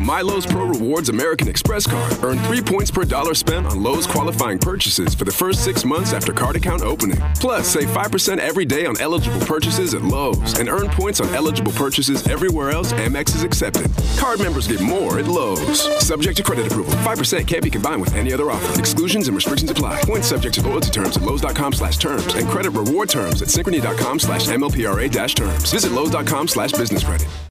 My Lowe's Pro Rewards American Express card. Earn 3 points per dollar spent on Lowe's qualifying purchases for the first 6 months after card account opening. Plus, save 5% every day on eligible purchases at Lowe's and earn points on eligible purchases everywhere else Amex is accepted. Card members get more at Lowe's. Subject to credit approval. 5% can't be combined with any other offer. Exclusions and restrictions apply. Points subject to loyalty terms at Lowe's.com/terms and credit reward terms at Synchrony.com/MLPRA-terms. Visit Lowe's.com/business credit.